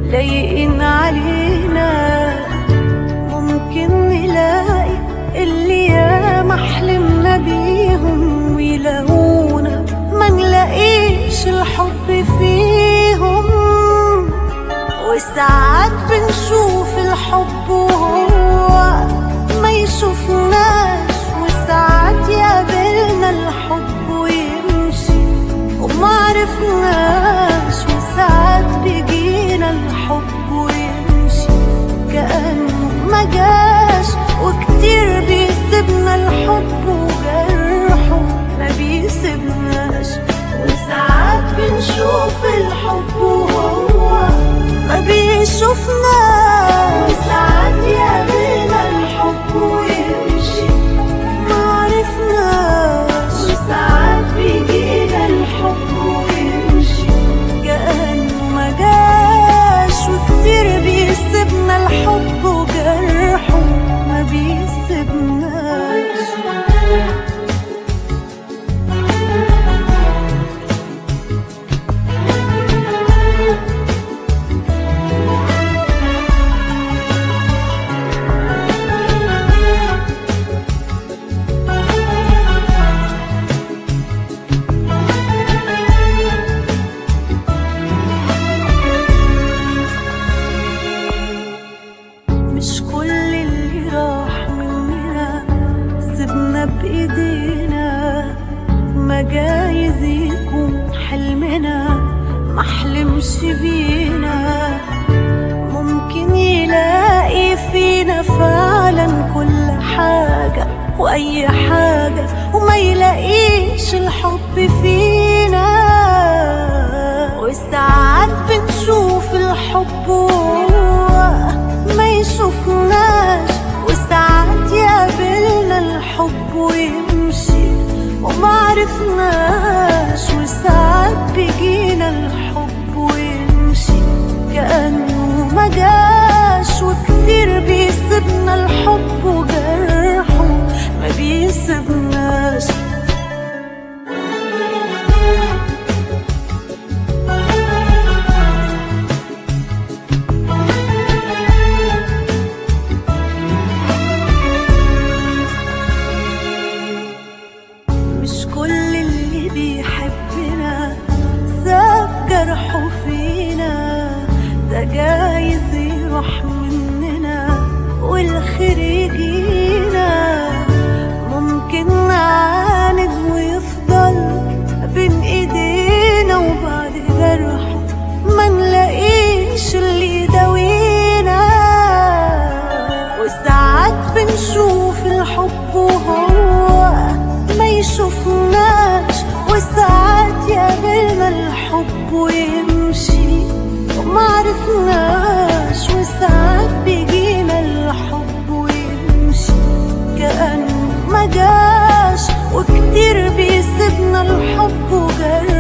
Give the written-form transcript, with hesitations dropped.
لايقين علينا. ممكن نلاقي اللي ياما حلمنا بيهم ويلاقونا ما نلاقيش الحب فيهم. وساعات بنشوف الحب وهو ما يشوفناش، وساعات يقابلنا الحب ويمشي وما عرفناش، وساعات بيجينا الحب ويمشي كأنه ما جاش. وكتير بيسيبنا الحب وجرحه ما بيسيبناش. وساعات بنشوف الحب وهو ما بيشوفناش، وساعات يقابلنا الحب ويمشي ما عرفناش، وساعات بيجينا الحب ويمشي كأنه ما جاش. وكتير بيسيبنا الحب وجرحه ما بيسيبناش. مش كل اللي راح مننا سيبنا بإيدينا، ما جايز يكون حلمنا ما حلمش بينا. ممكن يلاقي فينا فعلا كل حاجة وأي حاجة، وما يلاقيش الحب فينا. وساعات بنشوف الحب وهو ما يشوفناش، وساعات يقابلنا الحب ويمشي وما عرفناش، وساعات بيجينا الحب ويمشي كأنه ما جاش. وكتير بيسيبنا الحب وجرحه ما بيسيبناش. مش كل اللي بيحبنا ساب جرحه فينا، ده جايز يروح مننا والخير يجينا. ممكن نعاند ويفضل بين ايدينا، وبعد جرحه ما نلاقيش اللي يداوينا. وساعات بنشوف الحب وهو ما يشوفناش، وساعات يقابلنا الحب ويمشي وما عرفناش، وساعات بيجينا الحب ويمشي كأنه ما جاش. وكتير بيسيبنا الحب وجرحه